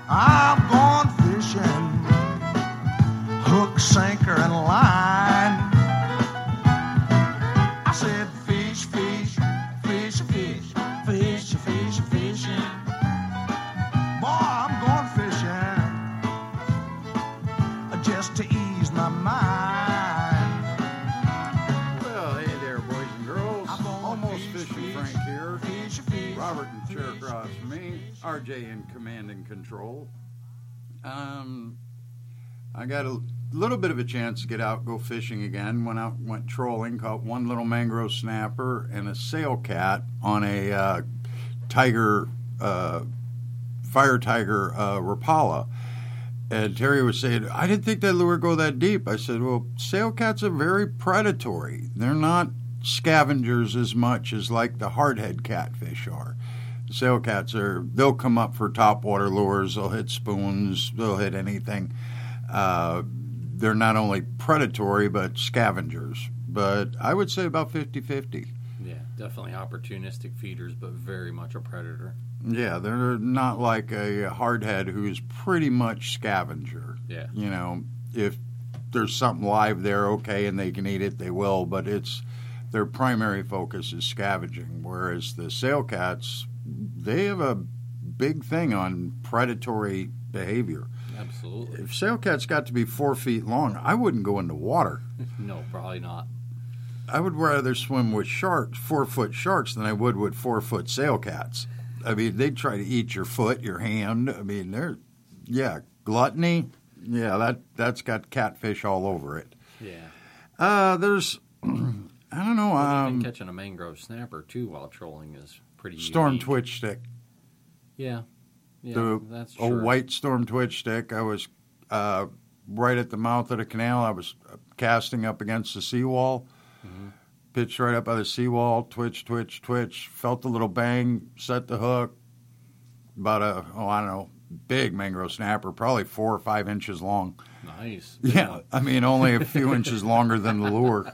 I'm going fishing, hook, sinker, and line. I said fish, fish, fish, fish, fish, fish, fishing. Boy, I'm going fishing just to ease my mind. Well, hey there, boys and girls. Almost Fishing Frank here. Robert and chair across from me. RJ in command and control. I got a little bit of a chance to get out, go fishing again. Went trolling, caught one little mangrove snapper and a sail cat on a fire tiger Rapala. And Terry was saying, I didn't think that lure would go that deep. I said, well, sail cats are very predatory. They're not scavengers as much as like the hardhead catfish are. Sail cats they'll come up for topwater lures, they'll hit spoons, they'll hit anything. They're not only predatory, but scavengers. But I would say about 50-50. Yeah, definitely opportunistic feeders, but very much a predator. Yeah, they're not like a hardhead who's pretty much scavenger. Yeah. You know, if there's something live there, okay, and they can eat it, they will, but their primary focus is scavenging, whereas the sail cats, they have a big thing on predatory behavior. Absolutely. If sail cats got to be 4 feet long, I wouldn't go into water. No, probably not. I would rather swim with 4-foot sharks than I would with 4-foot sail cats. I mean, they'd try to eat your foot, your hand. I mean, gluttony. Yeah, that's got catfish all over it. Yeah. There's, I don't know. Even catching a mangrove snapper too while trolling is pretty storm unique. twitch stick. Yeah. The That's true. old white storm twitch stick. I was right at the mouth of the canal. I was casting up against the seawall. Mm-hmm. Pitched right up by the seawall. Twitch, twitch, twitch. Felt the little bang. Set the hook. About big mangrove snapper, probably 4 or 5 inches long. Nice. Yeah, I mean, only a few inches longer than the lure.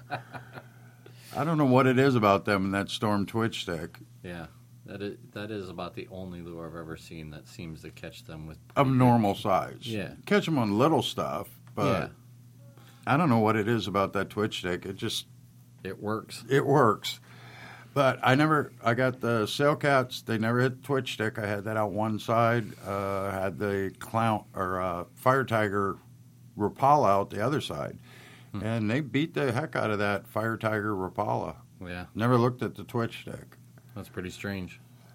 I don't know what it is about them and that storm twitch stick. Yeah, that is about the only lure I've ever seen that seems to catch them with of normal size. Yeah, catch them on little stuff, but yeah. I don't know what it is about that twitch stick. It works. It works. But I got the sail cats. They never hit the twitch stick. I had that out one side. Had the fire tiger Rapala out the other side. And they beat the heck out of that fire tiger Rapala. Yeah. Never looked at the twitch stick. That's pretty strange.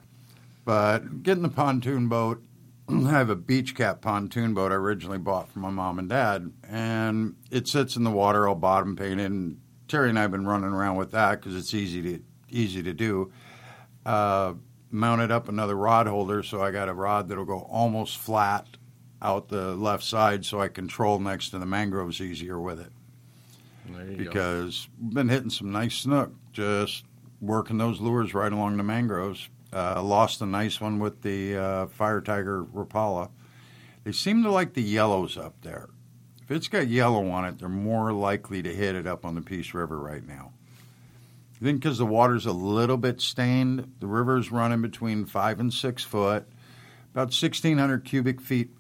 But getting the pontoon boat, I have a beach cap pontoon boat I originally bought from my mom and dad. And it sits in the water all bottom painted. And Terry and I have been running around with that because it's easy to do. Mounted up another rod holder, so I got a rod that'll go almost flat out the left side so I control next to the mangroves easier with it. There you because we've been hitting some nice snook, just working those lures right along the mangroves. Lost a nice one with the Fire Tiger Rapala. They seem to like the yellows up there. If it's got yellow on it, they're more likely to hit it up on the Peace River right now. I think because the water's a little bit stained, the river's running between 5 and 6 foot, about 1,500 cubic feet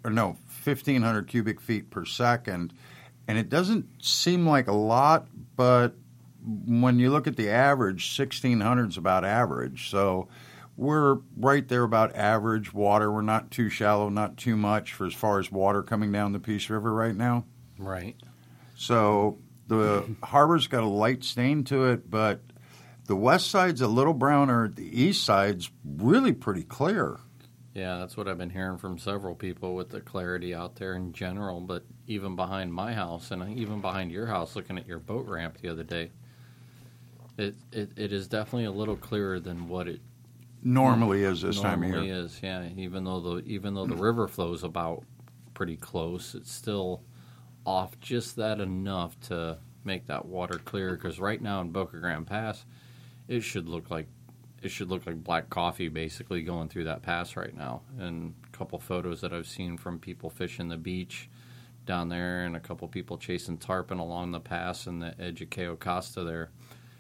per second. And it doesn't seem like a lot, but when you look at the average, 1,600 is about average. So we're right there about average water. We're not too shallow, not too much for as far as water coming down the Peace River right now. Right. So the harbor's got a light stain to it, but the west side's a little browner. The east side's really pretty clear. Yeah, that's what I've been hearing from several people with the clarity out there in general, but even behind my house and even behind your house, looking at your boat ramp the other day, it is definitely a little clearer than what it normally is this time of year. Normally is, yeah. Even though the river flows about pretty close, it's still off just that enough to make that water clear. Because right now in Boca Grande Pass, it should look like black coffee basically going through that pass right now. And a couple photos that I've seen from people fishing the beach down there, and a couple people chasing tarpon along the pass and the edge of Cayo Costa there.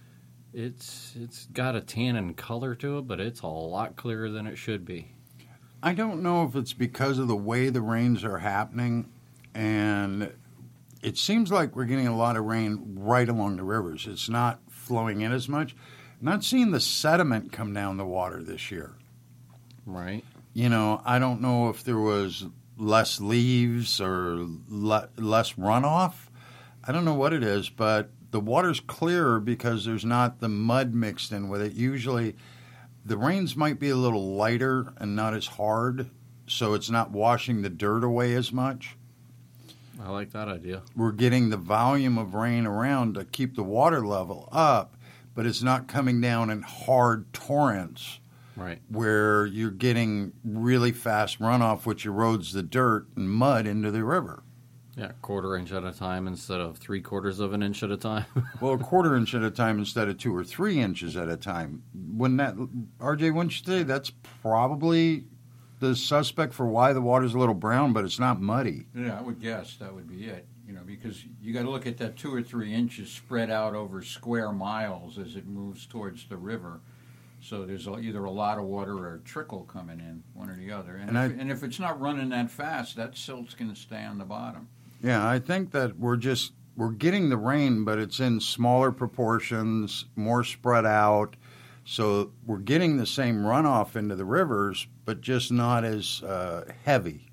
It's got a tannin color to it, but it's a lot clearer than it should be. I don't know if it's because of the way the rains are happening, and it seems like we're getting a lot of rain right along the rivers. It's not flowing in as much. Not seeing the sediment come down the water this year. Right. You know, I don't know if there was less leaves or less runoff. I don't know what it is, but the water's clearer because there's not the mud mixed in with it. Usually the rains might be a little lighter and not as hard, so it's not washing the dirt away as much. I like that idea. We're getting the volume of rain around to keep the water level up, but it's not coming down in hard torrents. Right. Where you're getting really fast runoff, which erodes the dirt and mud into the river. Yeah, 1/4 inch at a time instead of 3/4 of an inch at a time. Well, 1/4 inch at a time instead of 2 or 3 inches at a time. When that, RJ, wouldn't you say that's probably the suspect for why the water's a little brown, but it's not muddy? Yeah, I would guess that would be it. You know, because you got to look at that 2 or 3 inches spread out over square miles as it moves towards the river. So there's either a lot of water or a trickle coming in, one or the other. And if it's not running that fast, that silt's going to stay on the bottom. Yeah, I think that we're getting the rain, but it's in smaller proportions, more spread out. So we're getting the same runoff into the rivers, but just not as heavy.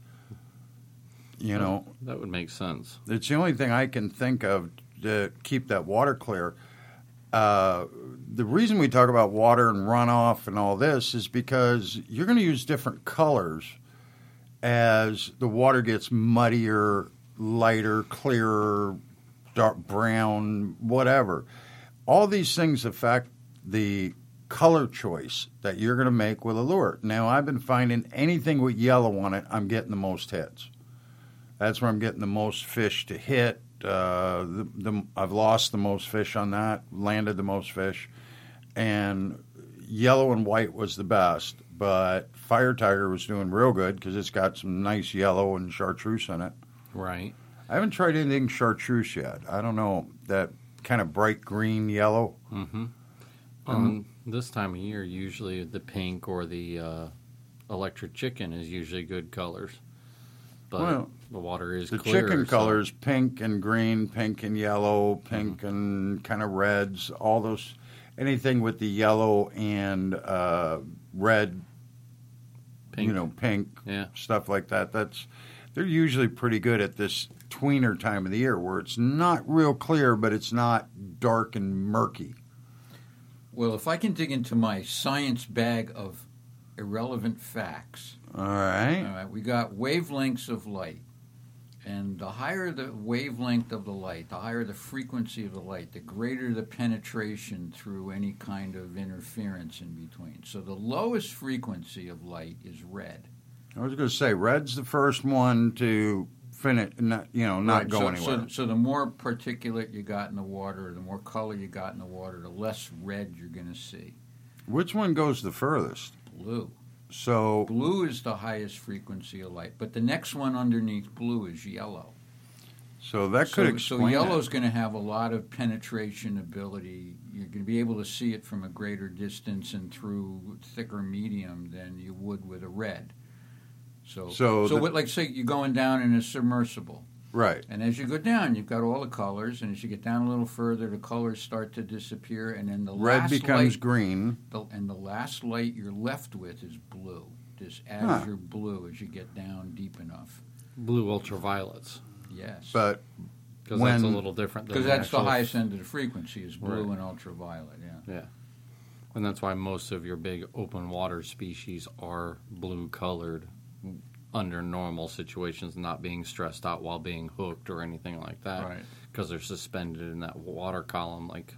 You know, that would make sense. It's the only thing I can think of to keep that water clear. The reason we talk about water and runoff and all this is because you're going to use different colors as the water gets muddier, lighter, clearer, dark brown, whatever. All these things affect the color choice that you're going to make with a lure. Now, I've been finding anything with yellow on it, I'm getting the most hits. That's where I'm getting the most fish to hit. I've lost the most fish on that, landed the most fish, and yellow and white was the best, but Fire Tiger was doing real good because it's got some nice yellow and chartreuse in it. Right. I haven't tried anything chartreuse yet. I don't know, that kind of bright green yellow. Mm-hmm. This time of year, usually the pink or the electric chicken is usually good colors. But the water is the clear. The chicken so. colors, pink and green, pink and yellow, pink and kind of reds, all those, anything with the yellow and red, Pink. Pink, Yeah. stuff like that. They're usually pretty good at this tweener time of the year where it's not real clear, but it's not dark and murky. Well, if I can dig into my science bag of irrelevant facts. All right. All right, we got wavelengths of light. And the higher the wavelength of the light, the higher the frequency of the light, the greater the penetration through any kind of interference in between. So the lowest frequency of light is red. I was going to say, red's the first one to finish, not go anywhere. So the more particulate you got in the water, the more color you got in the water, the less red you're going to see. Which one goes the furthest? Blue. So blue is the highest frequency of light, but the next one underneath blue is yellow. So that could explain. So yellow's going to have a lot of penetration ability. You're going to be able to see it from a greater distance and through thicker medium than you would with a red. Like say you're going down in a submersible. Right. And as you go down, you've got all the colors, and as you get down a little further, the colors start to disappear, and then the red last becomes light, green. And the last light you're left with is blue. This azure blue as you get down deep enough. Blue ultraviolets. Yes. But because that's a little different. Because that's the highest end of the frequency is blue right. and ultraviolet. Yeah. Yeah. And that's why most of your big open water species are blue colored under normal situations, not being stressed out while being hooked or anything like that. Right. Because they're suspended in that water column like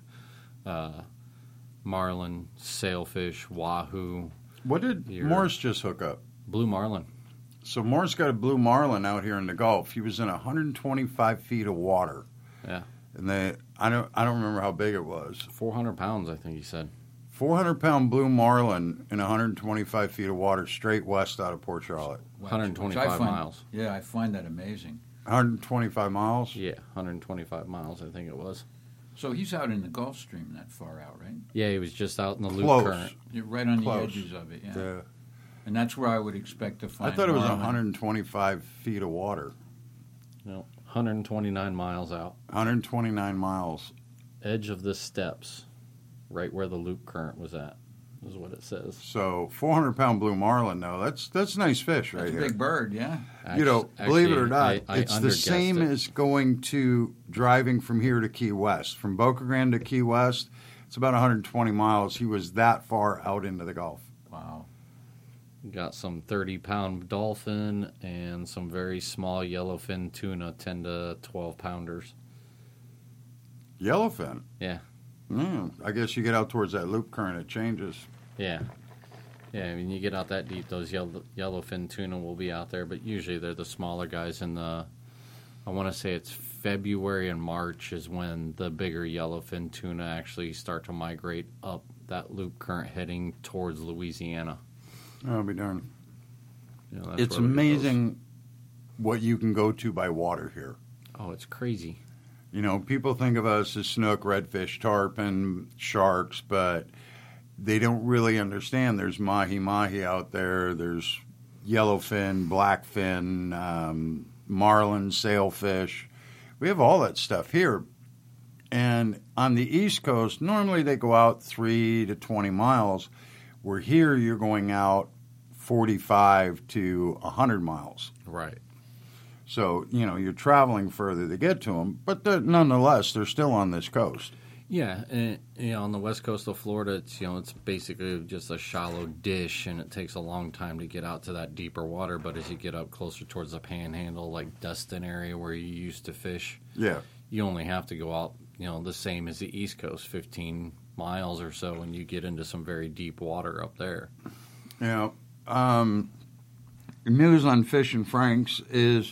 marlin, sailfish, wahoo. What did Morris just hook up? Blue marlin. So Morris got a blue marlin out here in the Gulf. He was in 125 feet of water. Yeah. And I don't remember how big it was. 400 pounds, I think he said. 400-pound blue marlin in 125 feet of water straight west out of Port Charlotte. 125 miles. Yeah, I find that amazing. 125 miles? Yeah, 125 miles, I think it was. So he's out in the Gulf Stream that far out, right? Yeah, he was just out in the Close. loop current. You're right on Close. the edges of it, yeah. And that's where I would expect to I find thought it was marlin. 125 feet of water. No, 129 miles out. 129 miles. Edge of the steps, right where the loop current was at, is what it says. So 400-pound blue marlin, though, that's nice fish right That's a here. big bird, yeah. Believe it or not, I it's the underguessed same it. as going to driving from here to Key West. From Boca Grande to Key West, it's about 120 miles. He was that far out into the Gulf. Wow. Got some 30-pound dolphin and some very small yellowfin tuna, 10 to 12 pounders. Yellowfin. Yeah. I guess you get out towards that loop current, it changes. Yeah. Yeah, I mean, you get out that deep, those yellowfin tuna will be out there, but usually they're the smaller guys in the, I want to say it's February and March is when the bigger yellowfin tuna actually start to migrate up that loop current heading towards Louisiana. I'll be darned. You know, that's It's where we get those. amazing what you can go to by water here. Oh, it's crazy. You know, people think of us as snook, redfish, tarpon, sharks, but they don't really understand there's mahi-mahi out there. There's yellowfin, blackfin, marlin, sailfish. We have all that stuff here. And on the East Coast, normally they go out 3 to 20 miles. Where here you're going out 45 to 100 miles. Right. So, you know, you're traveling further to get to them, but nonetheless, they're still on this coast. Yeah, and you know, on the west coast of Florida, it's basically just a shallow dish, and it takes a long time to get out to that deeper water. But as you get up closer towards the Panhandle, like Destin area where you used to fish, Yeah. you only have to go out, the same as the East Coast, 15 miles or so, and you get into some very deep water up there. You know, news on Fish and Franks is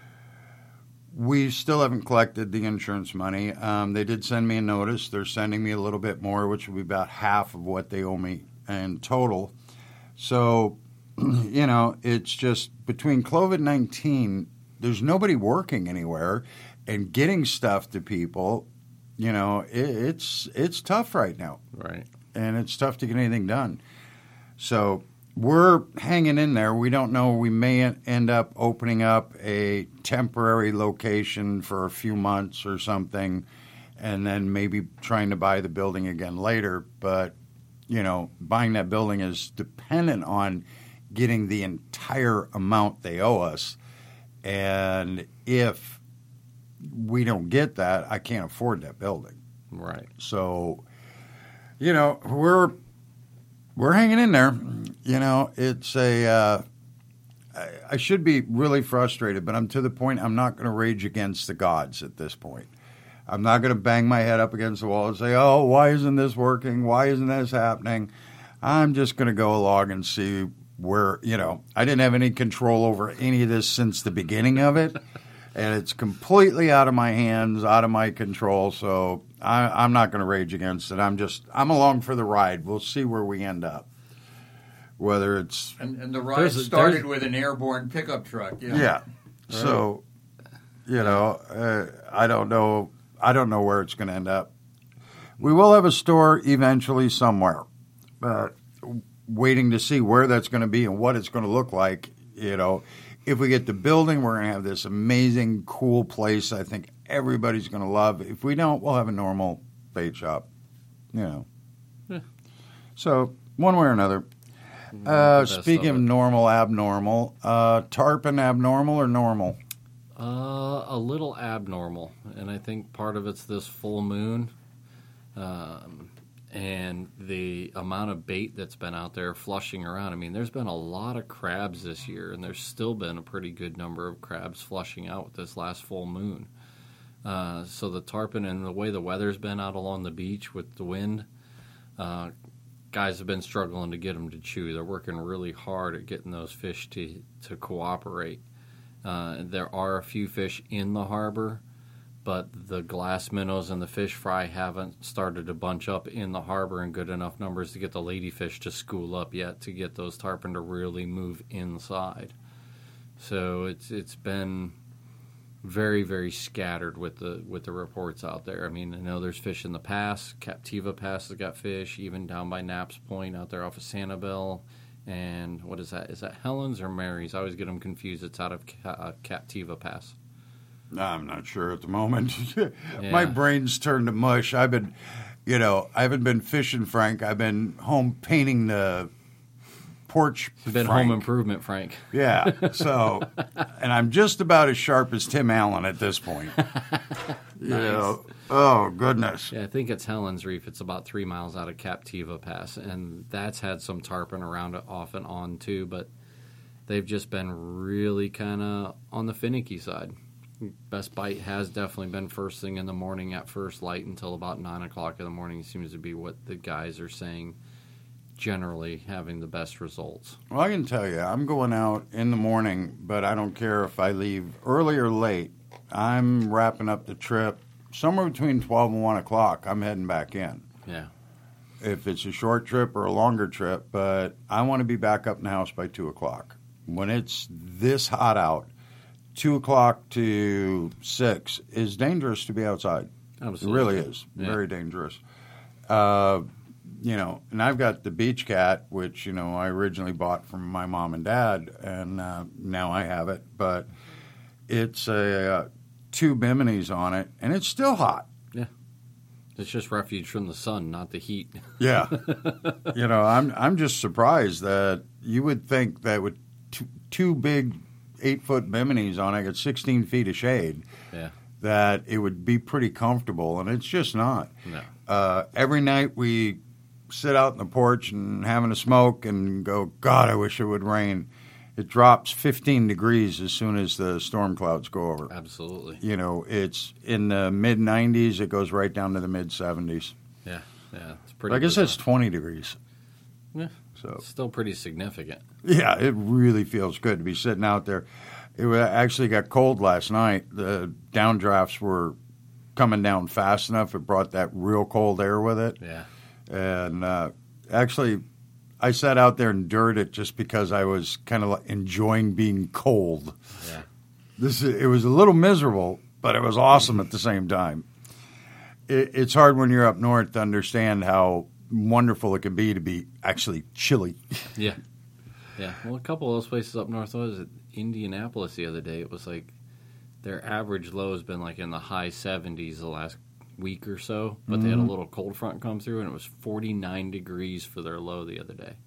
we still haven't collected the insurance money. They did send me a notice. They're sending me a little bit more, which will be about half of what they owe me in total. So, you know, it's just between COVID-19, there's nobody working anywhere and getting stuff to people. You know, it's tough right now. Right. And it's tough to get anything done. So we're hanging in there. We don't know. We may end up opening up a temporary location for a few months or something, and then maybe trying to buy the building again later. But, you know, buying that building is dependent on getting the entire amount they owe us. And if we don't get that, I can't afford that building. Right. So, you know, we're hanging in there. You know, it's I should be really frustrated, but I'm to the point I'm not going to rage against the gods at this point. I'm not going to bang my head up against the wall and say, oh, why isn't this working? Why isn't this happening? I'm just going to go along and see where, you know, I didn't have any control over any of this since the beginning of it. And it's completely out of my hands, out of my control. So I'm not going to rage against it. I'm along for the ride. We'll see where we end up. Whether it's And the ride started with an airborne pickup truck. yeah. So you know, I don't know where it's going to end up. We will have a store eventually somewhere, but waiting to see where that's going to be and what it's going to look like. You know, if we get the building, we're going to have this amazing, cool place I think everybody's going to love. If we don't, we'll have a normal bait shop, you know. Yeah. So, one way or another. Speaking of normal, abnormal, tarpon abnormal or normal? A little abnormal, and I think part of it's this full moon, and the amount of bait that's been out there flushing around. I mean, there's been a lot of crabs this year, and there's still been a pretty good number of crabs flushing out with this last full moon. So the tarpon and the way the weather's been out along the beach with the wind, guys have been struggling to get them to chew. They're working really hard at getting those fish to cooperate. There are a few fish in the harbor, but the glass minnows and the fish fry haven't started to bunch up in the harbor in good enough numbers to get the ladyfish to school up yet to get those tarpon to really move inside. So it's been very, very scattered with the reports out there. I mean, I know there's fish in the pass. Captiva Pass has got fish, even down by Knapp's Point out there off of Sanibel and what is that? Is that Helen's or Mary's? I always get them confused. It's out of Captiva Pass. I'm not sure at the moment. Yeah. My brain's turned to mush. I haven't been fishing, Frank. I've been home painting the porch. It's been Frank. home improvement, Frank. Yeah. So, and I'm just about as sharp as Tim Allen at this point. Nice. Oh goodness. Yeah, I think it's Helen's Reef. It's about 3 miles out of Captiva Pass, and that's had some tarpon around it off and on too, but they've just been really kind of on the finicky side. Best bite has definitely been first thing in the morning at first light until about 9 o'clock in the morning seems to be what the guys are saying, generally having the best results. Well, I can tell you, I'm going out in the morning, but I don't care if I leave early or late. I'm wrapping up the trip somewhere between 12 and 1 o'clock. I'm heading back in. Yeah. If it's a short trip or a longer trip, but I want to be back up in the house by 2 o'clock. When it's this hot out, 2 o'clock to 6 is dangerous to be outside. Absolutely. It really is. Yeah. Very dangerous. And I've got the Beach Cat, which, I originally bought from my mom and dad, and now I have it. But it's a 2 Biminis on it, and it's still hot. Yeah. It's just refuge from the sun, not the heat. Yeah. I'm just surprised that you would think that with two big 8-foot Biminis on it, got 16 feet of shade, Yeah. that it would be pretty comfortable, and it's just not. No. Every night we sit out in the porch and having a smoke and go, God, I wish it would rain. It drops 15 degrees as soon as the storm clouds go over. Absolutely. It's in the mid-90s. It goes right down to the mid-70s. Yeah. Yeah. It's pretty. I guess bizarre. that's 20 degrees. Yeah. So It's still pretty significant. yeah, it really feels good to be sitting out there. It actually got cold last night. The downdrafts were coming down fast enough. It brought that real cold air with it. Yeah. And actually, I sat out there and endured it just because I was kind of enjoying being cold. Yeah. It was a little miserable, but it was awesome at the same time. It's hard when you're up north to understand how wonderful it can be actually chilly. Yeah. Yeah. Well, a couple of those places up north, was it Indianapolis the other day? It was like their average low has been like in the high 70s the last week or so, but they had a little cold front come through, and it was 49 degrees for their low the other day.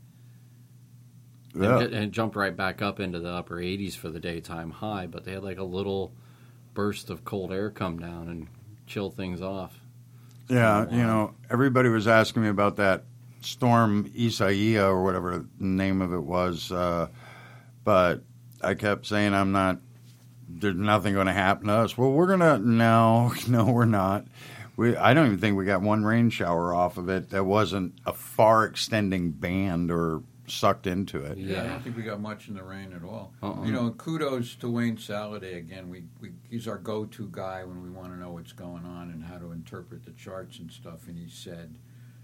Yeah. And it jumped right back up into the upper 80s for the daytime high, but they had like a little burst of cold air come down and chill things off. Yeah, everybody was asking me about that storm Isaiah or whatever the name of it was, but I kept saying there's nothing going to happen to us. Well, no, we're not. I don't even think we got one rain shower off of it that wasn't a far extending band or sucked into it. Yeah, I don't think we got much in the rain at all. Uh-uh. Kudos to Wayne Saladay again. He's our go-to guy when we want to know what's going on and how to interpret the charts and stuff. And he said,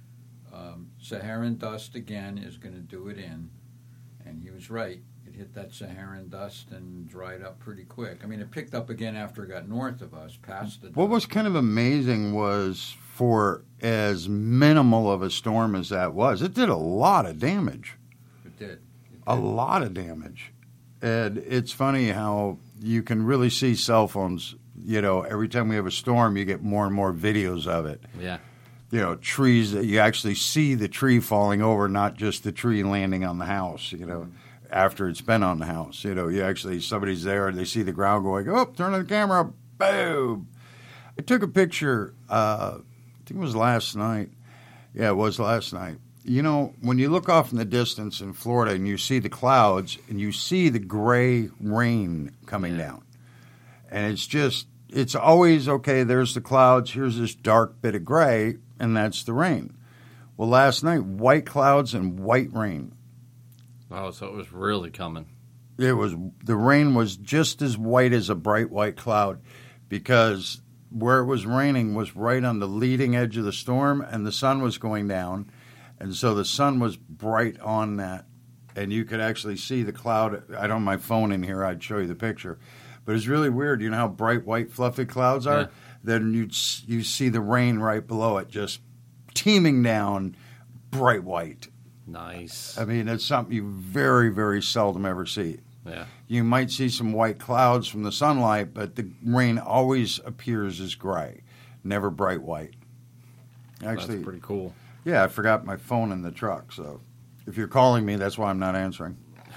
Saharan dust again is going to do it in. And he was right. It hit that Saharan dust and dried up pretty quick. I mean, it picked up again after it got north of us, past the dust. What was kind of amazing was for as minimal of a storm as that was, it did a lot of damage. It did. A lot of damage. And it's funny how you can really see cell phones, every time we have a storm, you get more and more videos of it. Yeah. Trees that you actually see the tree falling over, not just the tree landing on the house, after it's been on the house. You actually, somebody's there and they see the ground going, oh, turn on the camera, boom. I took a picture, I think it was last night. Yeah, it was last night. When you look off in the distance in Florida and you see the clouds and you see the gray rain coming down, and it's always, okay, there's the clouds, here's this dark bit of gray, and that's the rain. Well, last night, white clouds and white rain. Oh, so it was really coming. The rain was just as white as a bright white cloud, because where it was raining was right on the leading edge of the storm, and the sun was going down. And so the sun was bright on that, and you could actually see the cloud. I don't have my phone in here. I'd show you the picture. But it's really weird. You know how bright, white, fluffy clouds are? Yeah. Then you see the rain right below it, just teeming down bright white. Nice. I mean, it's something you very, very seldom ever see. Yeah. You might see some white clouds from the sunlight, but the rain always appears as gray, never bright white. Actually, That's pretty cool. yeah, I forgot my phone in the truck, so if you're calling me, that's why I'm not answering.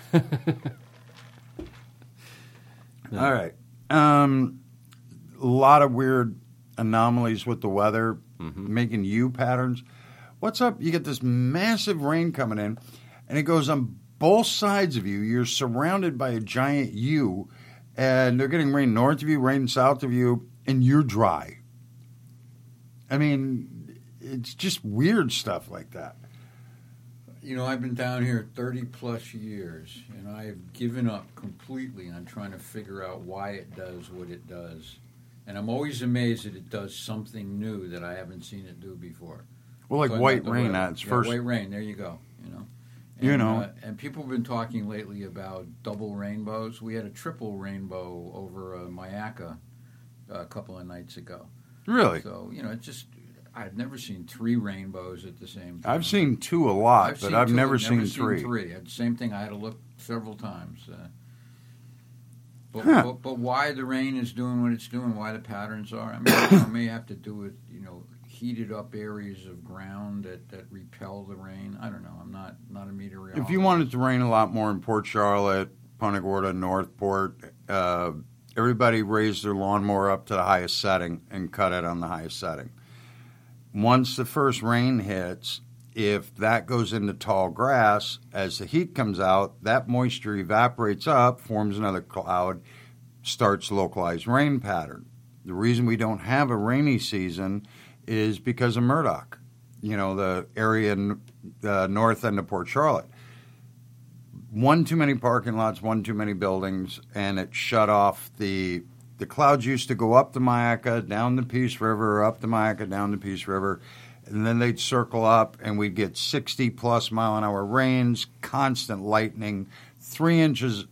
All right. A lot of weird anomalies with the weather, making U patterns. What's up? You get this massive rain coming in, and it goes on both sides of you. You're surrounded by a giant U, and they're getting rain north of you, rain south of you, and you're dry. I mean, it's just weird stuff like that. You know, I've been down here 30-plus years, and I have given up completely on trying to figure out why it does what it does. And I'm always amazed that it does something new that I haven't seen it do before. Well, like Talking white about the rain weather. at its Yeah, first. white rain, there you go, you know. And, You know. and people have been talking lately about double rainbows. We had a triple rainbow over Mayaca a couple of nights ago. Really? So, you know, it's just, I've never seen 3 rainbows at the same time. I've seen 2 a lot, but I've two, never seen 3. 3. Same thing, I had to look several times. But, Huh. but why the rain is doing what it's doing, why the patterns are, I mean, it may have to do with, you know, heated up areas of ground that repel the rain. I don't know. I'm not a meteorologist. If you want it to rain a lot more in Port Charlotte, Punta Gorda, Northport, everybody raised their lawnmower up to the highest setting and cut it on the highest setting. Once the first rain hits, if that goes into tall grass, as the heat comes out, that moisture evaporates up, forms another cloud, starts localized rain pattern. The reason we don't have a rainy season is because of Murdoch, you know, the area in the north end of Port Charlotte. One too many parking lots, one too many buildings, and it shut off the clouds used to go up the Mayaca, down the Peace River, up the Mayaca, down the Peace River, and then they'd circle up, and we'd get 60-plus mile-an-hour rains, constant lightning, 3 inches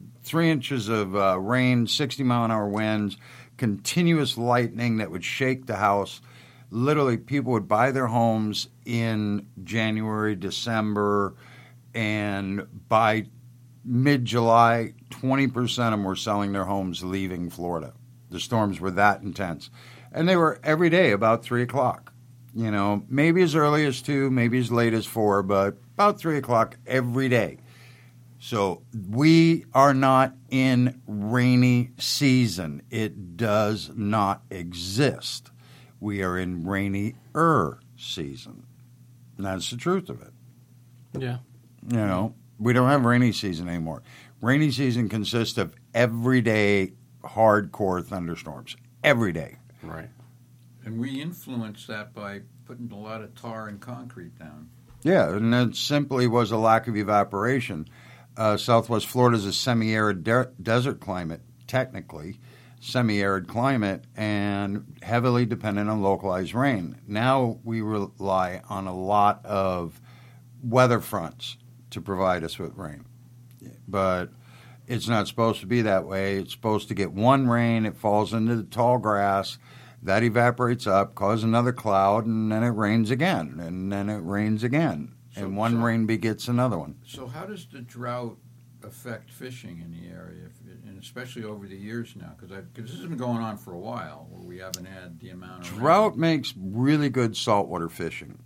of rain, 60-mile-an-hour winds, continuous lightning that would shake the house. Literally, people would buy their homes in January, December, and by mid-July, 20% of them were selling their homes leaving Florida. The storms were that intense. And they were every day about 3 o'clock. You know, maybe as early as 2, maybe as late as 4, but about 3 o'clock every day. So we are not in rainy season. It does not exist. We are in rainier season. And that's the truth of it. Yeah. You know, we don't have rainy season anymore. Rainy season consists of everyday hardcore thunderstorms. Every day. Right. And we influence that by putting a lot of tar and concrete down. Yeah, and that simply was a lack of evaporation. Southwest Florida is a semi-arid desert climate, technically, semi-arid climate, and heavily dependent on localized rain. Now we rely on a lot of weather fronts to provide us with rain. But it's not supposed to be that way. It's supposed to get one rain, it falls into the tall grass, that evaporates up, causes another cloud, and then it rains again, and then it rains again. And one rain begets another one. So how does the drought affect fishing in the area, and especially over the years now? Because this has been going on for a while, where we haven't had the amount of Drought rain. makes really good saltwater fishing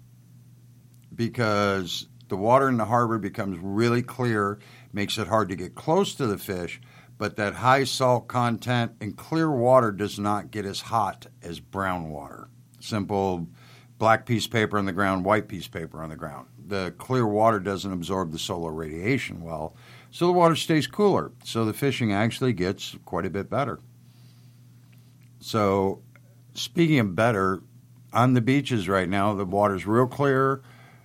because the water in the harbor becomes really clear, makes it hard to get close to the fish, but that high salt content in clear water does not get as hot as brown water. Simple black piece of paper on the ground, white piece of paper on the ground. The clear water doesn't absorb the solar radiation well, so the water stays cooler. So the fishing actually gets quite a bit better. So speaking of better, on the beaches right now, the water's real clear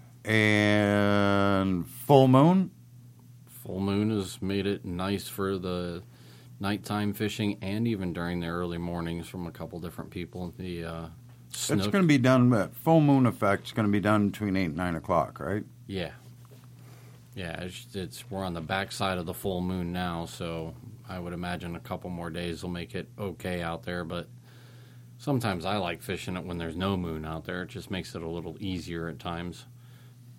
and full moon. Full moon has made it nice for the nighttime fishing and even during the early mornings from a couple different people. The snook. It's going to be done, full moon effect is going to be done between 8 and 9 o'clock, right? Yeah. Yeah, we're on the backside of the full moon now, so I would imagine a couple more days will make it okay out there, but sometimes I like fishing it when there's no moon out there. It just makes it a little easier at times.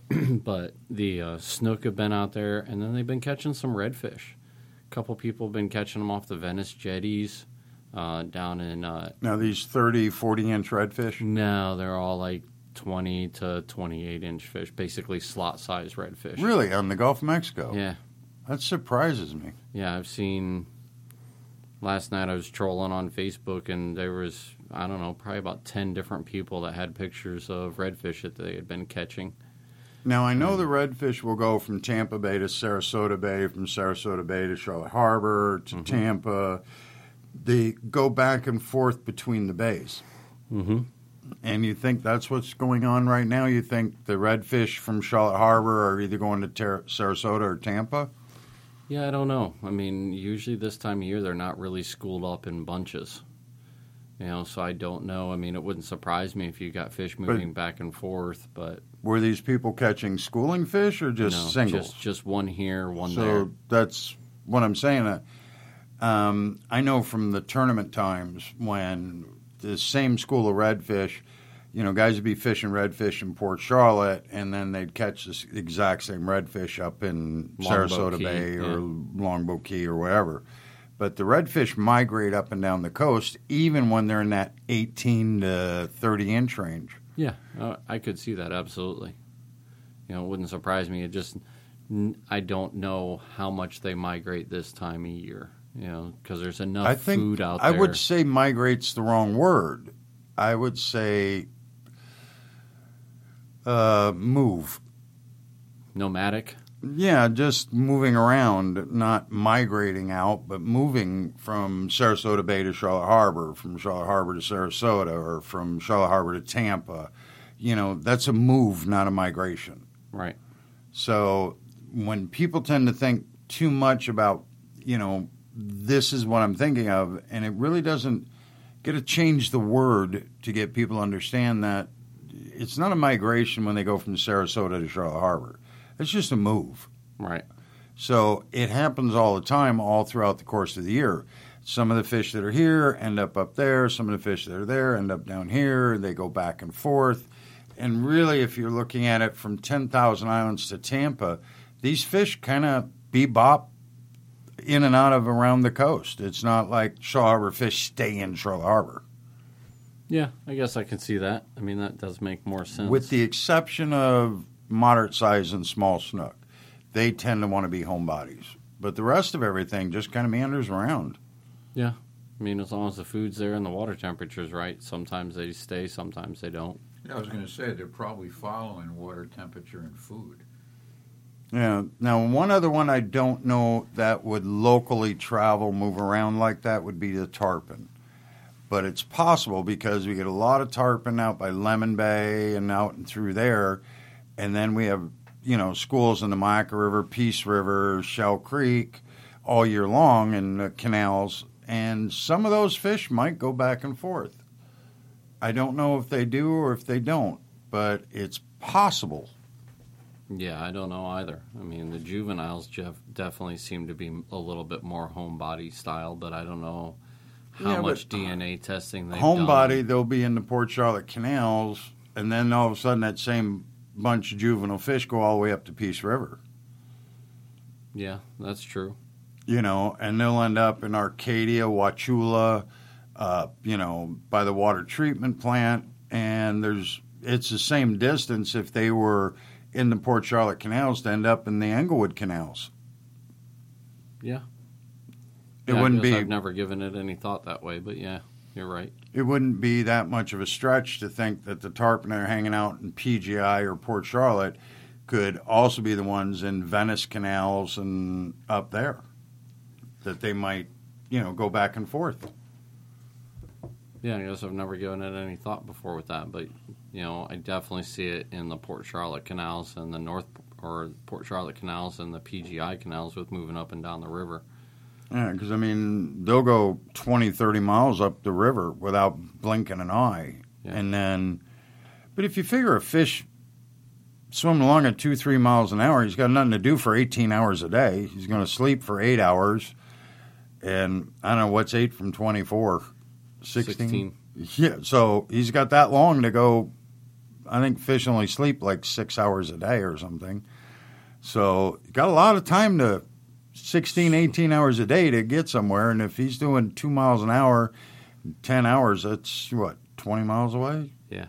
But the snook have been out there, and then they've been catching some redfish. A couple people have been catching them off the Venice jetties down in... Now, these 30, 40-inch redfish? No, they're all like 20 to 28-inch fish, basically slot-sized redfish. Really? On the Gulf of Mexico? Yeah. That surprises me. Yeah, I've seen... Last night I was trolling on Facebook, and there was, I don't know, probably about 10 different people that had pictures of redfish that they had been catching. Now, I know the redfish will go from Tampa Bay to Sarasota Bay, from Sarasota Bay to Charlotte Harbor to Tampa. They go back and forth between the bays. Mm-hmm. And you think that's what's going on right now? You think the redfish from Charlotte Harbor are either going to Sarasota or Tampa? Yeah, I don't know. I mean, usually this time of year they're not really schooled up in bunches. You know, so I don't know. I mean, it wouldn't surprise me if you got fish moving back and forth, but... Were these people catching schooling fish or just singles? Just one here, one there. So that's what I'm saying. I know from the tournament times when the same school of redfish, you know, guys would be fishing redfish in Port Charlotte, and then they'd catch this exact same redfish up in Longboat Sarasota Key, Bay or yeah. Longboat Key or wherever. But the redfish migrate up and down the coast, even when they're in that 18 to 30-inch range. Yeah, I could see that, absolutely. You know, it wouldn't surprise me. It just, I don't know how much they migrate this time of year, you know, because there's enough food out there. I would say migrate's the wrong word. I would say move. Nomadic? Yeah, just moving around, not migrating out, but moving from Sarasota Bay to Charlotte Harbor, from Charlotte Harbor to Sarasota, or from Charlotte Harbor to Tampa. You know, that's a move, not a migration. Right. So when people tend to think too much about, you know, this is what I'm thinking of, and it really doesn't get to change the word to get people to understand that it's not a migration when they go from Sarasota to Charlotte Harbor. It's just a move. Right. So it happens all the time, all throughout the course of the year. Some of the fish that are here end up there. Some of the fish that are there end up down here. They go back and forth. And really, if you're looking at it from 10,000 Islands to Tampa, these fish kind of bebop in and out of around the coast. It's not like Charlotte Harbor fish stay in Charlotte Harbor. Yeah, I guess I can see that. I mean, that does make more sense. With the exception of moderate size and small snook. They tend to want to be homebodies. But the rest of everything just kind of meanders around. Yeah. I mean, as long as the food's there and the water temperature's right, sometimes they stay, sometimes they don't. Yeah, I was going to say they're probably following water temperature and food. Yeah. Now, one other one I don't know that would locally travel, move around like that would be the tarpon. But it's possible because we get a lot of tarpon out by Lemon Bay and out and through there. And then we have, you know, schools in the Mayaca River, Peace River, Shell Creek all year long in canals. And some of those fish might go back and forth. I don't know if they do or if they don't, but it's possible. Yeah, I don't know either. I mean, the juveniles definitely seem to be a little bit more homebody style, but I don't know how much DNA testing they've done. Homebody, they'll be in the Port Charlotte canals, and then all of a sudden that same bunch of juvenile fish go all the way up to Peace River. Yeah, that's true. You know, and they'll end up in Arcadia, Wauchula, you know, by the water treatment plant, and it's the same distance if they were in the Port Charlotte canals to end up in the Englewood canals. Yeah. It wouldn't be. I've never given it any thought that way, but yeah, you're right. It wouldn't be that much of a stretch to think that the tarpon that are hanging out in PGI or Port Charlotte could also be the ones in Venice canals and up there. That they might, you know, go back and forth. Yeah, I guess I've never given it any thought before with that, but, you know, I definitely see it in the Port Charlotte canals and the Port Charlotte canals and the PGI canals with moving up and down the river. Yeah, because, I mean, they'll go 20, 30 miles up the river without blinking an eye. Yeah. And then, but if you figure a fish swimming along at 2-3 miles an hour, he's got nothing to do for 18 hours a day. He's going to sleep for 8 hours. And I don't know, what's 8 from 24? 16? Yeah, so he's got that long to go I think fish only sleep like 6 hours a day or something. So you got a lot of time to 16, 18 hours a day to get somewhere. And if he's doing 2 miles an hour, 10 hours, that's what, 20 miles away? Yeah.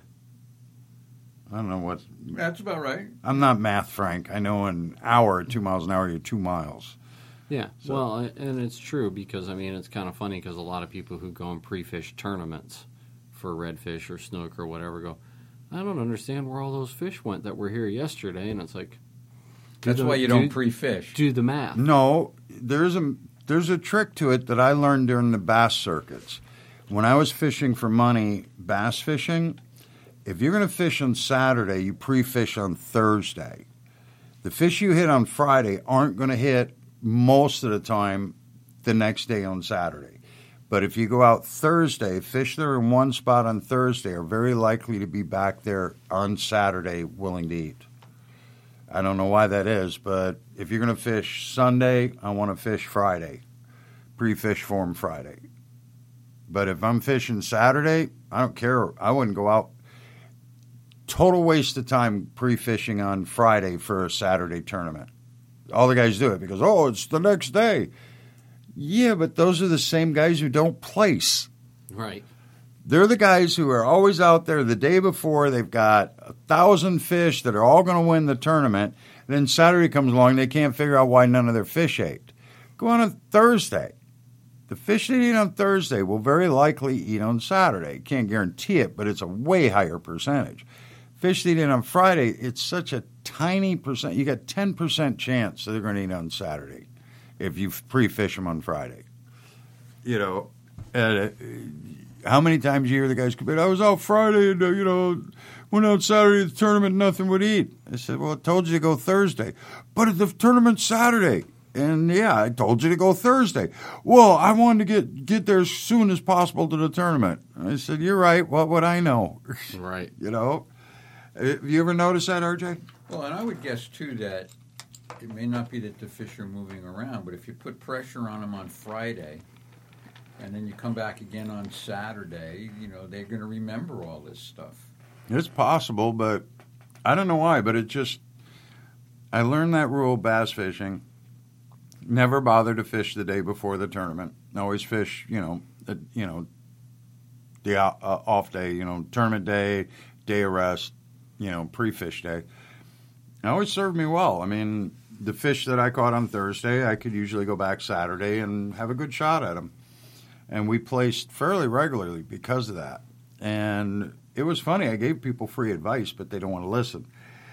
I don't know what. That's about right. I'm not math, Frank. I know an hour, 2 miles an hour, you're 2 miles. Yeah, So- well, and it's true because, I mean, it's kind of funny because a lot of people who go and pre-fish tournaments for redfish or snook or whatever go, I don't understand where all those fish went that were here yesterday. And it's like, That's why you don't pre-fish. do the math. No, there's a trick to it that I learned during the bass circuits. When I was fishing for money, bass fishing, if you're going to fish on Saturday, you pre-fish on Thursday. The fish you hit on Friday aren't going to hit most of the time the next day on Saturday. But if you go out Thursday, fish that are in one spot on Thursday are very likely to be back there on Saturday willing to eat. I don't know why that is, but if you're going to fish Sunday, I want to fish Friday. Pre-fish for 'em Friday. But if I'm fishing Saturday, I don't care. I wouldn't go out. Total waste of time pre-fishing on Friday for a Saturday tournament. All the guys do it because, oh, it's the next day. Yeah, but those are the same guys who don't place. Right. They're the guys who are always out there the day before. They've got 1,000 fish that are all going to win the tournament. Then Saturday comes along, they can't figure out why none of their fish ate. Go on a Thursday. The fish that eat on Thursday will very likely eat on Saturday. Can't guarantee it, but it's a way higher percentage. Fish that eat on Friday, it's such a tiny percent. You got 10% chance that they're going to eat on Saturday if you pre-fish them on Friday. You know, how many times you hear the guys come in, I was out Friday and, went out Saturday at the tournament, nothing would eat. I said, well, I told you to go Thursday. But the tournament's Saturday. And, yeah, I told you to go Thursday. Well, I wanted to get there as soon as possible to the tournament. I said, you're right. What would I know? Right. Have you ever noticed that, RJ? Well, and I would guess, too, that it may not be that the fish are moving around, but if you put pressure on them on Friday and then you come back again on Saturday, they're going to remember all this stuff. It's possible, but I don't know why. But I learned that rule bass fishing. Never bother to fish the day before the tournament. Always fish, the off day, tournament day, day of rest, pre-fish day. It always served me well. I mean, the fish that I caught on Thursday, I could usually go back Saturday and have a good shot at them. And we placed fairly regularly because of that. And it was funny. I gave people free advice, but they don't want to listen.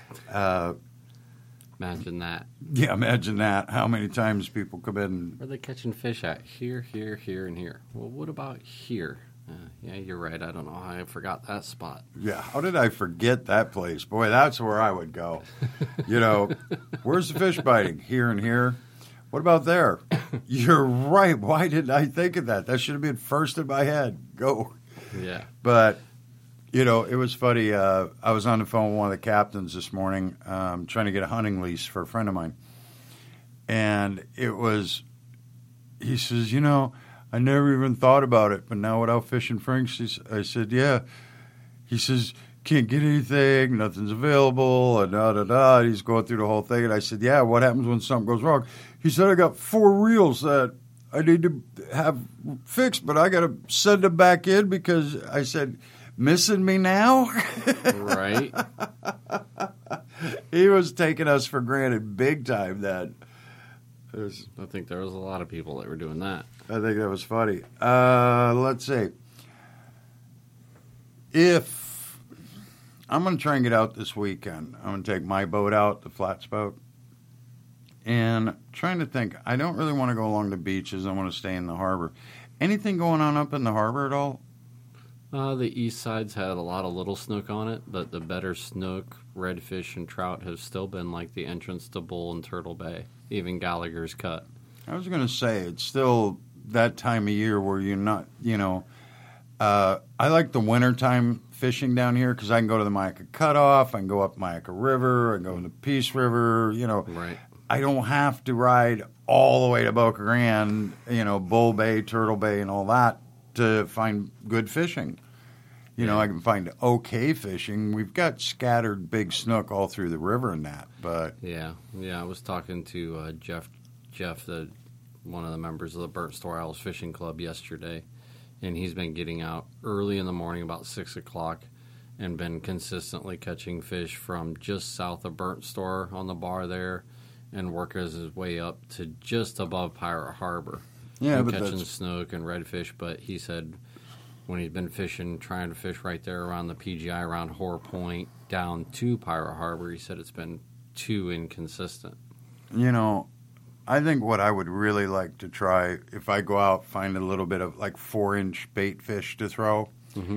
Imagine that. Yeah, imagine that. How many times people come in. Where are they catching fish at? Here, here, here, and here. Well, what about here? Yeah, you're right. I don't know how I forgot that spot. Yeah, how did I forget that place? Boy, that's where I would go. Where's the fish biting? Here and here. What about there? You're right. Why didn't I think of that? That should have been first in my head. Go. Yeah. But, it was funny. I was on the phone with one of the captains this morning trying to get a hunting lease for a friend of mine. And he says, I never even thought about it, but now without fishing Franks, I said, yeah. He says, can't get anything, nothing's available, and da-da-da. He's going through the whole thing. And I said, yeah, what happens when something goes wrong? He said, I got 4 reels that I need to have fixed, but I got to send them back in because I said, missing me now? Right. He was taking us for granted big time then. I think there was a lot of people that were doing that. I think that was funny. Let's see. If I'm going to try and get out this weekend, I'm going to take my boat out, the flats boat, and trying to think. I don't really want to go along the beaches. I want to stay in the harbor. Anything going on up in the harbor at all? The east side's had a lot of little snook on it, but the better snook, redfish, and trout have still been like the entrance to Bull and Turtle Bay, even Gallagher's Cut. I was going to say, it's still that time of year where you're not, I like the wintertime fishing down here because I can go to the Myakka Cutoff, I can go up Myakka River, I can go to the Peace River, Right. I don't have to ride all the way to Boca Grande, Bull Bay, Turtle Bay, and all that to find good fishing. I can find okay fishing. We've got scattered big snook all through the river and that, but Yeah. I was talking to Jeff, one of the members of the Burnt Store Isles Fishing Club yesterday, and he's been getting out early in the morning, about 6 o'clock, and been consistently catching fish from just south of Burnt Store on the bar there, and working his way up to just above Pirate Harbor. Yeah, and but catching that's- snook and redfish. But he said when he'd been trying to fish right there around the PGI, around Hoare Point, down to Pirate Harbor, he said it's been too inconsistent. I think what I would really like to try, if I go out, find a little bit of like 4-inch bait fish to throw,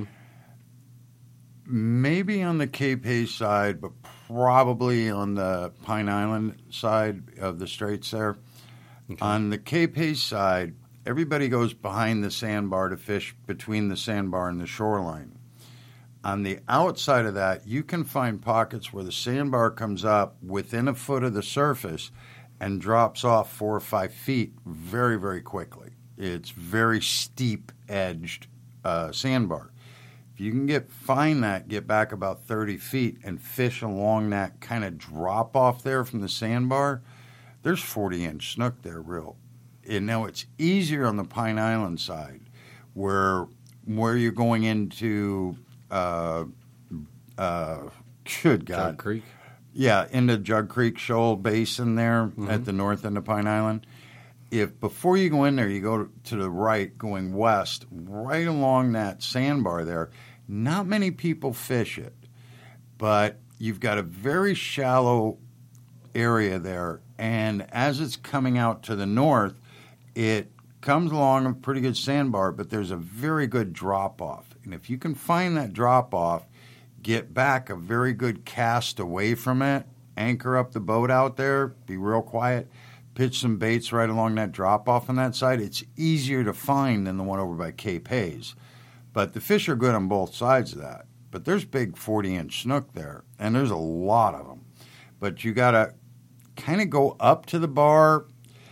maybe on the Cape Hayes side, but probably on the Pine Island side of the Straits there. Okay. On the Cape Hayes side, everybody goes behind the sandbar to fish between the sandbar and the shoreline. On the outside of that, you can find pockets where the sandbar comes up within a foot of the surface and drops off 4 or 5 feet very, very quickly. It's very steep-edged sandbar. If you can get back about 30 feet and fish along that kind of drop-off there from the sandbar, there's 40-inch snook there, real. And now it's easier on the Pine Island side, where you're going into, good God. Jug Creek? Yeah, into Jug Creek Shoal Basin there at the north end of Pine Island. If before you go in there, you go to the right, going west, right along that sandbar there, not many people fish it. But you've got a very shallow area there, and as it's coming out to the north, it comes along a pretty good sandbar, but there's a very good drop-off. And if you can find that drop-off, get back a very good cast away from it, anchor up the boat out there, be real quiet, pitch some baits right along that drop-off on that side, it's easier to find than the one over by Cape Hayes. But the fish are good on both sides of that. But there's big 40-inch snook there, and there's a lot of them. But you got to kind of go up to the bar,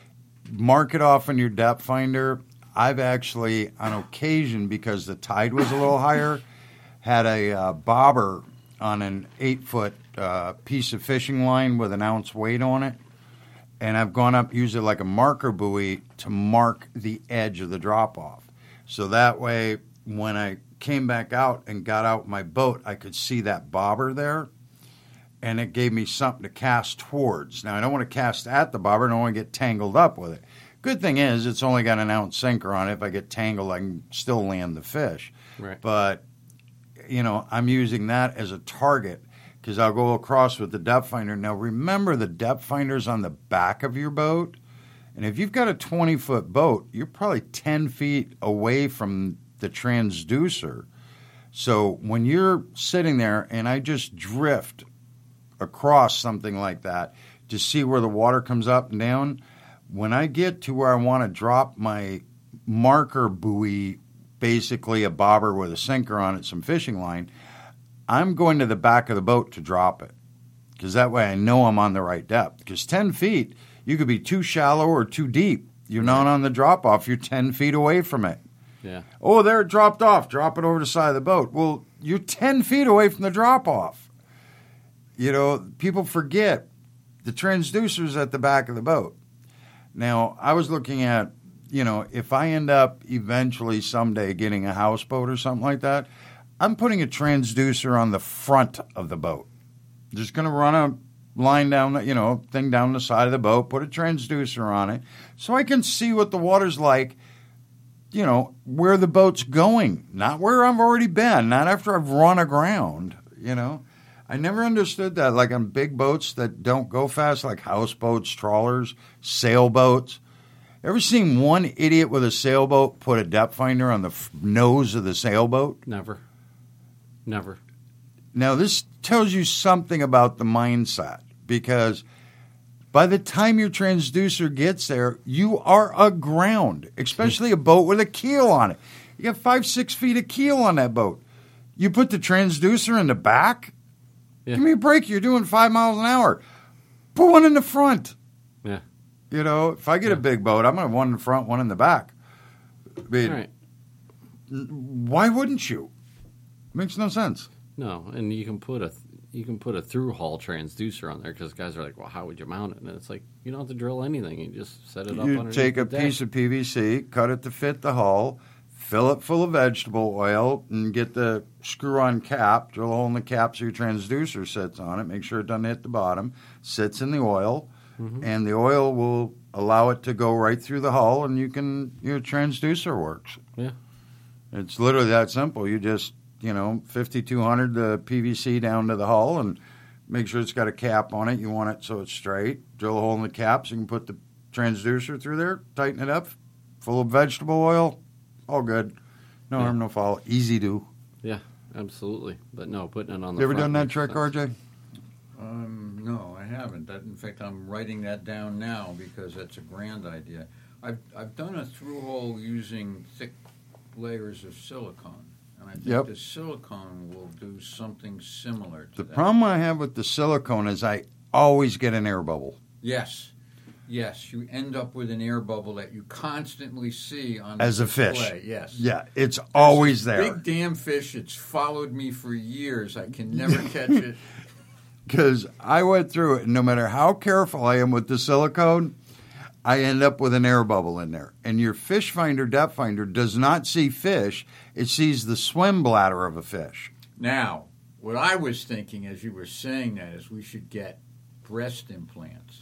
mark it off on your depth finder. I've actually, on occasion, because the tide was a little higher, had a bobber on an 8-foot piece of fishing line with an ounce weight on it. And I've gone up, used it like a marker buoy to mark the edge of the drop-off. So that way, when I came back out and got out my boat, I could see that bobber there. And it gave me something to cast towards. Now, I don't want to cast at the bobber. I don't want to get tangled up with it. Good thing is, it's only got an ounce sinker on it. If I get tangled, I can still land the fish. Right. But, I'm using that as a target because I'll go across with the depth finder. Now, remember, the depth finder's on the back of your boat. And if you've got a 20-foot boat, you're probably 10 feet away from the transducer. So when you're sitting there and I just drift across something like that to see where the water comes up and down, when I get to where I want to drop my marker buoy, basically a bobber with a sinker on it, some fishing line, I'm going to the back of the boat to drop it because that way I know I'm on the right depth. Because 10 feet, you could be too shallow or too deep. You're not on the drop-off. You're 10 feet away from it. Yeah. Oh, there it dropped off. Drop it over the side of the boat. Well, you're 10 feet away from the drop-off. People forget the transducer's at the back of the boat. Now, I was looking at, if I end up eventually someday getting a houseboat or something like that, I'm putting a transducer on the front of the boat. Just going to run a line down, thing down the side of the boat, put a transducer on it so I can see what the water's like, where the boat's going, not where I've already been, not after I've run aground, I never understood that, like on big boats that don't go fast, like houseboats, trawlers, sailboats. Ever seen one idiot with a sailboat put a depth finder on the nose of the sailboat? Never. Now, this tells you something about the mindset, because by the time your transducer gets there, you are aground, especially a boat with a keel on it. You got 5-6 feet of keel on that boat. You put the transducer in the back? Yeah. Give me a break. You're doing 5 miles an hour. Put one in the front. Yeah. If I get a big boat, I'm going to have one in the front, one in the back. I mean, right. Why wouldn't you? Makes no sense. No, and you can put a through hull transducer on there because guys are like, well, how would you mount it? And it's like you don't have to drill anything. You just set it up. You underneath take the a deck. piece of PVC, cut it to fit the hull, fill it full of vegetable oil, and get the screw-on cap, drill a hole in the cap so your transducer sits on it. Make sure it doesn't hit the bottom. Sits in the oil, and the oil will allow it to go right through the hull, and your transducer works. Yeah. It's literally that simple. You just, 5,200 the PVC down to the hull and make sure it's got a cap on it. You want it so it's straight. Drill a hole in the cap so you can put the transducer through there, tighten it up, full of vegetable oil, all good. No harm, no foul. Easy to. Yeah, absolutely. But no, putting it on the You ever front done that makes trick, sense. RJ? No, I haven't. In fact, I'm writing that down now because that's a grand idea. I've done a through hole using thick layers of silicone, and I think the silicone will do something similar to that. The problem I have with the silicone is I always get an air bubble. Yes, you end up with an air bubble that you constantly see on As the a fish. display. Yes. Yeah, it's always there. Big damn fish. It's followed me for years. I can never catch it. Because I went through it, and no matter how careful I am with the silicone, I end up with an air bubble in there. And your fish finder, depth finder, does not see fish. It sees the swim bladder of a fish. Now, what I was thinking as you were saying that is we should get breast implants.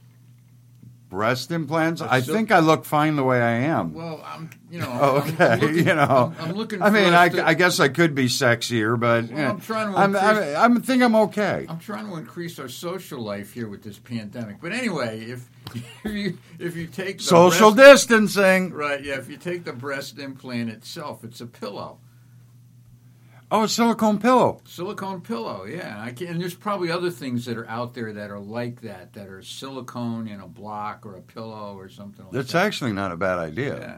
Breast implants? But I so- think I look fine the way I am. Well, I'm Okay, I'm looking, I'm looking for I mean, us to- I guess I could be sexier, but Well, I'm trying to I think I'm okay. I'm trying to increase our social life here with this pandemic. But anyway, if you take the Social breast, distancing. right? Yeah, if you take the breast implant itself, it's a pillow, Oh, a silicone pillow. silicone pillow. Yeah, and there's probably other things that are out there that are like that are silicone in a block or a pillow or something like That's that. actually not a bad idea. Yeah.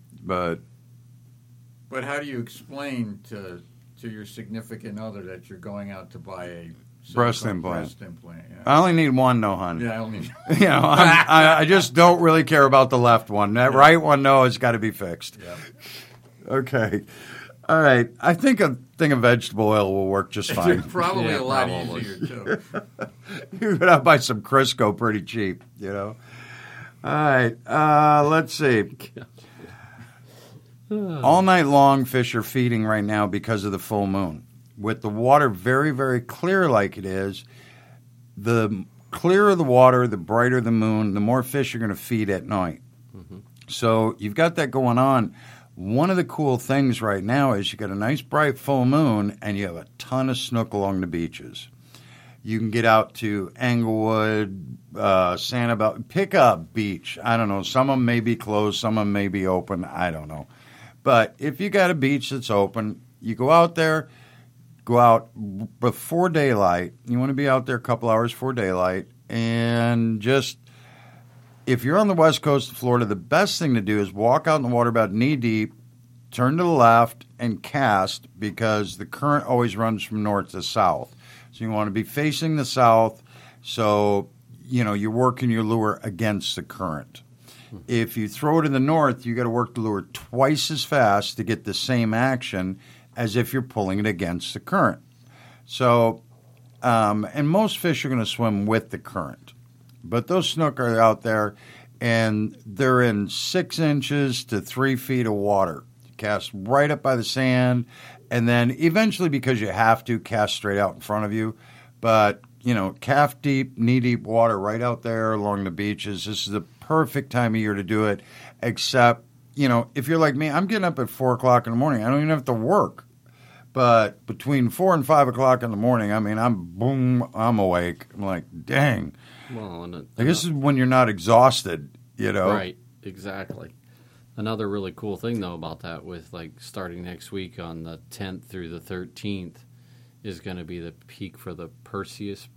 But How do you explain to your significant other that you're going out to buy a Breast silicone implant. Breast implant. Yeah. I only need one, no, hon. Yeah, I only. I just don't really care about the left one. That right one, no, it's got to be fixed. Yeah. Okay. All right. I think a thing of vegetable oil will work just fine. Probably Yeah, a lot probably. easier too. You're going to buy some Crisco pretty cheap, All right. Let's see. All night long, fish are feeding right now because of the full moon. With the water very, very clear like it is, the clearer the water, the brighter the moon, the more fish are going to feed at night. So you've got that going on. One of the cool things right now is you got a nice bright full moon and you have a ton of snook along the beaches. You can get out to Englewood, Sanibel, pick a beach. I don't know. Some of them may be closed, some of them may be open. I don't know. But if you got a beach that's open, you go out there, go out before daylight. You want to be out there a couple hours before daylight. And just, if you're on the west coast of Florida, the best thing to do is walk out in the water about knee deep, turn to the left, and cast because the current always runs from north to south. So you want to be facing the south so, you're working your lure against the current. If you throw it in the north, you got to work the lure twice as fast to get the same action as if you're pulling it against the current. So, and most fish are going to swim with the current. But those snook are out there, and they're in 6 inches to 3 feet of water. Cast right up by the sand, and then eventually, because you have to, cast straight out in front of you. But, calf deep, knee deep water right out there along the beaches. This is the perfect time of year to do it, except, if you're like me, I'm getting up at 4 o'clock in the morning. I don't even have to work. But between 4 and 5 o'clock in the morning, I'm awake. I'm like, dang. Well, I guess this is when you're not exhausted, Right, exactly. Another really cool thing, though, about that with, starting next week on the 10th through the 13th is going to be the peak for the Perseids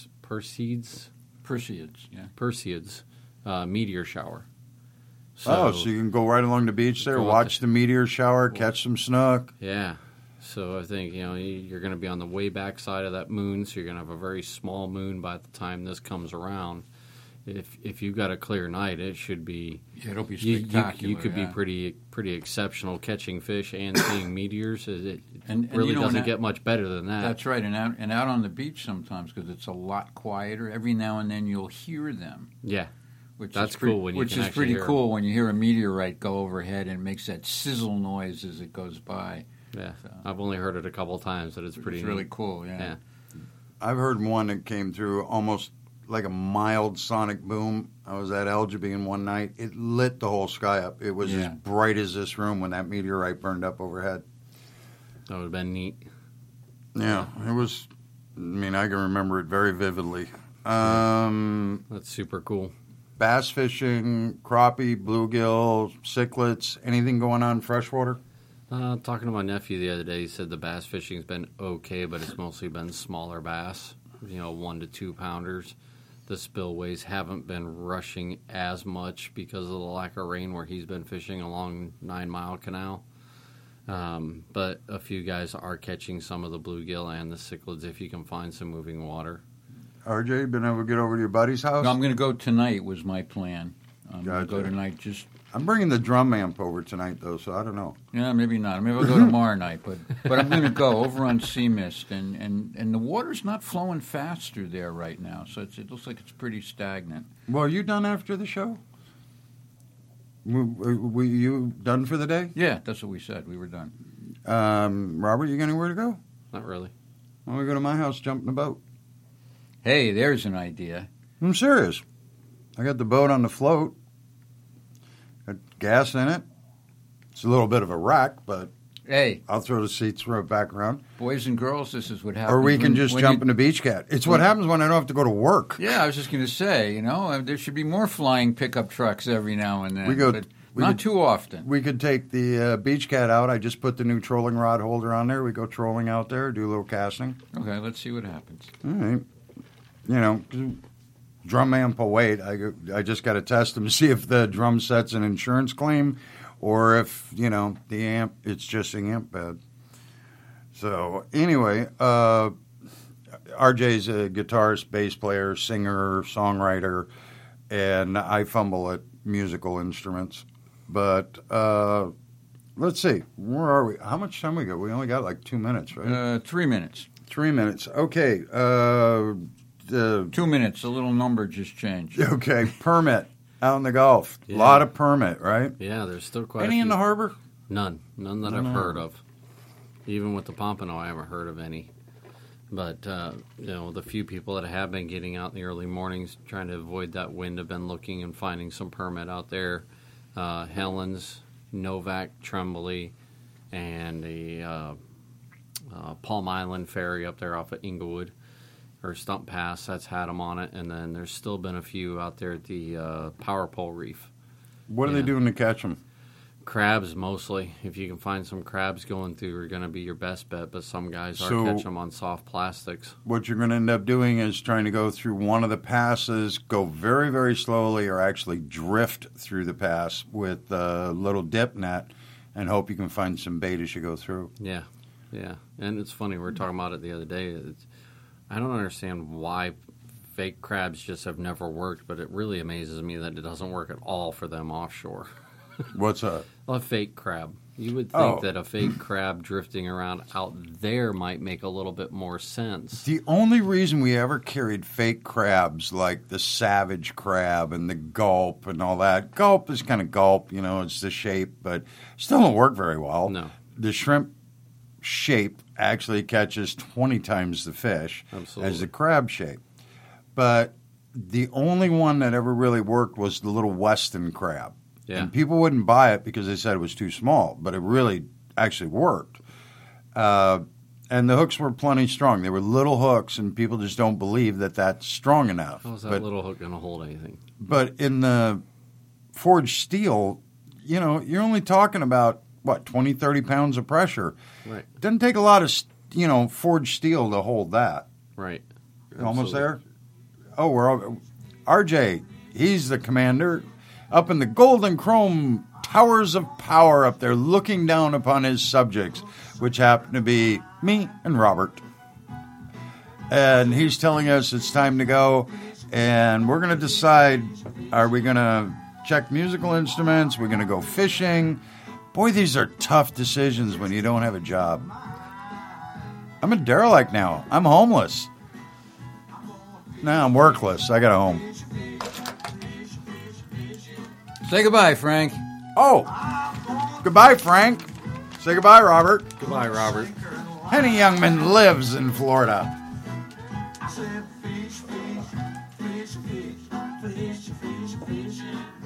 meteor shower. So you can go right along the beach there, Go out watch the meteor shower, catch some snook. Yeah. So I think, you're going to be on the way back side of that moon, so you're going to have a very small moon by the time this comes around. if you've got a clear night, it should be. Yeah, it'll be You, spectacular. you could yeah. be pretty exceptional catching fish and seeing meteors. It And really you know, doesn't and get much better than that. That's right, and out on the beach sometimes because it's a lot quieter. Every now and then you'll hear them. Yeah, Which That's is pretty, cool when you which can is actually pretty hear 'em. cool when you hear a meteorite go overhead and it makes that sizzle noise as it goes by. yeah. So- I've only heard it a couple times, but it's pretty It's really neat. cool. Yeah. Yeah. I've heard one that came through almost like a mild sonic boom. I was at Algebine one night. It lit the whole sky up. It was Yeah. as bright as this room when that meteorite burned up overhead. That would have been neat. Yeah, it was. I mean, I can remember it very vividly. Bass That's super cool. fishing, crappie, bluegill, cichlids, anything going on freshwater? Talking to my nephew the other day, he said the bass fishing's been okay, but it's mostly been smaller bass, 1 to 2 pounders. The spillways haven't been rushing as much because of the lack of rain where he's been fishing along 9 Mile Canal. But a few guys are catching some of the bluegill and the cichlids if you can find some moving water. RJ, been able to get over to your buddy's house? No, I'm going to go tonight. Was my plan. I'm going to go Gotcha. tonight. Just I'm bringing the drum amp over tonight, though, so I don't know. maybe not. Maybe I'll go tomorrow night. But I'm going to go over on Sea Mist, and the water's not flowing fast through there right now. So it looks like it's pretty stagnant. Well, are you done after the show? Were you done for the day? Yeah, that's what we said. We were done. Robert, you got anywhere to go? Not really. Why don't we go to my house, jump in the boat? Hey, there's an idea. I'm serious. I got the boat on the float. Got gas in it. It's a little bit of a wreck, but Hey, I'll throw the seats right back around. boys and girls, this is what happens. Or we can when- just when jump you- in the beach cat. It's what happens when I don't have to go to work. Yeah, I was just going to say, there should be more flying pickup trucks every now and then. We go- but we not could- too often. We could take the beach cat out. I just put the new trolling rod holder on there. We go trolling out there, do a little casting. Okay, let's see what happens. All right. Drum amp will wait. I just got to test them to see if the drum set's an insurance claim or if, the amp, it's just an amp bed. So, anyway, RJ's a guitarist, bass player, singer, songwriter, and I fumble at musical instruments. But let's see. Where are we? How much time we got? We only got like 2 minutes, right? 3 minutes. 3 minutes. Okay. 2 minutes. A little number just changed. Okay, permit out in the Gulf. A Yeah. lot of permit, right? Yeah, there's still quite Any a few. in the harbor? None that I've heard of. Even with the Pompano, I haven't heard of any. But, the few people that have been getting out in the early mornings trying to avoid that wind have been looking and finding some permit out there. Helens, Novak, Tremblay, and the Palm Island ferry up there off of Inglewood, or Stump Pass, that's had them on it. And then there's still been a few out there at the Power Pole Reef. What are they Yeah. doing to catch them? Crabs mostly. If you can find some crabs going through, are going to be your best bet. But some guys are So- catching them on soft plastics. What you're going to end up doing is trying to go through one of the passes, go very, very slowly, or actually drift through the pass with a little dip net and hope you can find some bait as you go through. Yeah, yeah. And it's funny, we were talking about it the other day. I don't understand why fake crabs just have never worked, but it really amazes me that it doesn't work at all for them offshore. What's that? A fake crab. You would think Oh. that a fake crab drifting around out there might make a little bit more sense. The only reason we ever carried fake crabs like the savage crab and the gulp and all that, gulp is kind of gulp, it's the shape, but still don't work very well. No. The shrimp shape actually catches 20 times the fish Absolutely. as the crab shape. But the only one that ever really worked was the little Weston crab. Yeah. And people wouldn't buy it because they said it was too small, but it really actually worked. And the hooks were plenty strong. They were little hooks, and people just don't believe that that's strong enough. How's that but, little hook going to hold anything? but in the forged steel, you're only talking about, 20, 30 pounds of pressure. Right, It doesn't take a lot of, forged steel to hold that. right. Almost Absolutely. there? Oh, we're all, RJ, he's the commander up in the golden chrome towers of power up there looking down upon his subjects, which happen to be me and Robert. And he's telling us it's time to go. and we're going to decide, are we going to check musical instruments? We're going to go fishing. Boy, these are tough decisions when you don't have a job. I'm a derelict now. I'm homeless. Now I'm workless. I got a home. Say goodbye, Frank. Oh, goodbye, Frank. Say goodbye, Robert. Goodbye, Robert. Henny Youngman lives in Florida. I said fish, fish, fish, fish, fish, fish, fish, fish.